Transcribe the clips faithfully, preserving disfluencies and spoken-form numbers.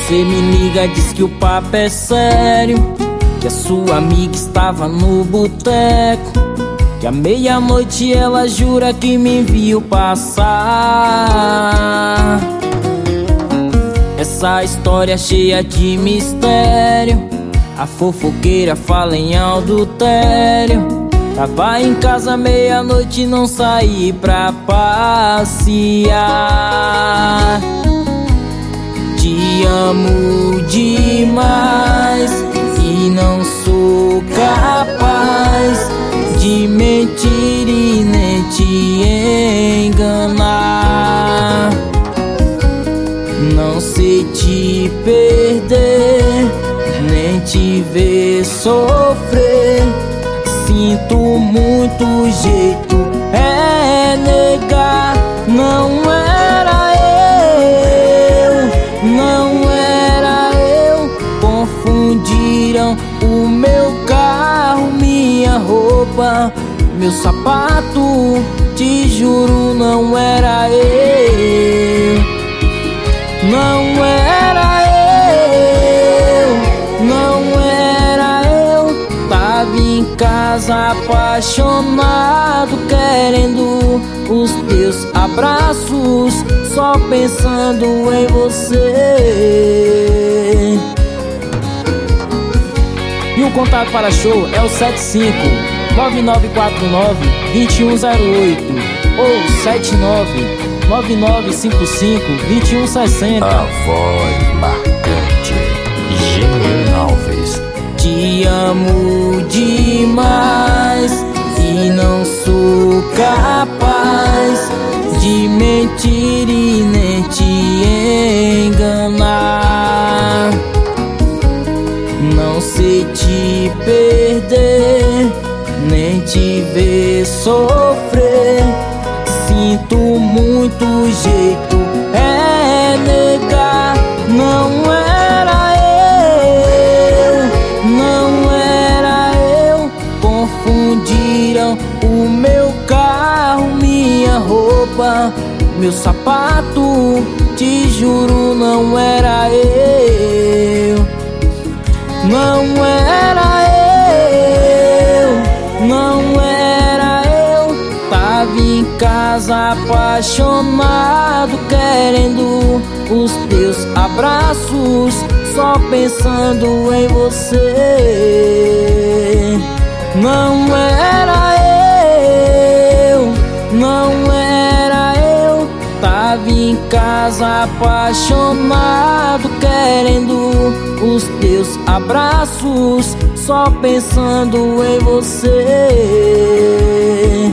Você me liga, diz que o papo é sério, que a sua amiga estava no boteco, que à meia-noite ela jura que me viu passar. Essa história cheia de mistério, a fofoqueira fala em adultério. Tava em casa meia-noite e não saí pra passear. Te amo demais e não sou capaz de mentir e nem te enganar. Não sei te perder, nem te ver sofrer. Sinto muito, jeito é negar. Não era eu, não era eu. Confundiram o meu carro, minha roupa, meu sapato. Te juro, não era eu, não era eu, não era eu. Tava em casa apaixonado, querendo os teus abraços, só pensando em você. E o contato para show é o sete cinco, nove nove quatro nove, dois um zero oito ou sete nove, nove nove cinco cinco, dois um seis zero. A voz marcante, Gênio Alves. Te amo demais e não sou capaz de mentir e nem te enganar. Não sei te perder, nem te ver sofrer. Sinto muito, jeito é negar. Não era eu, não era eu. Confundiram o meu carro, minha roupa, meu sapato. Te juro, não era eu, não era eu, não era eu. Tava em casa apaixonado, querendo os teus abraços, só pensando em você. Não era eu, não era eu. Tava em casa apaixonado, querendo os teus abraços, só pensando em você.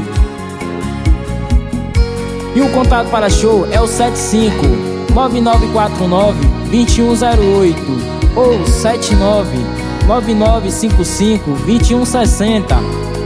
E o contato para show é o sete cinco, nove nove quatro nove, dois um zero oito ou sete nove, nove nove cinco cinco, dois um seis zero.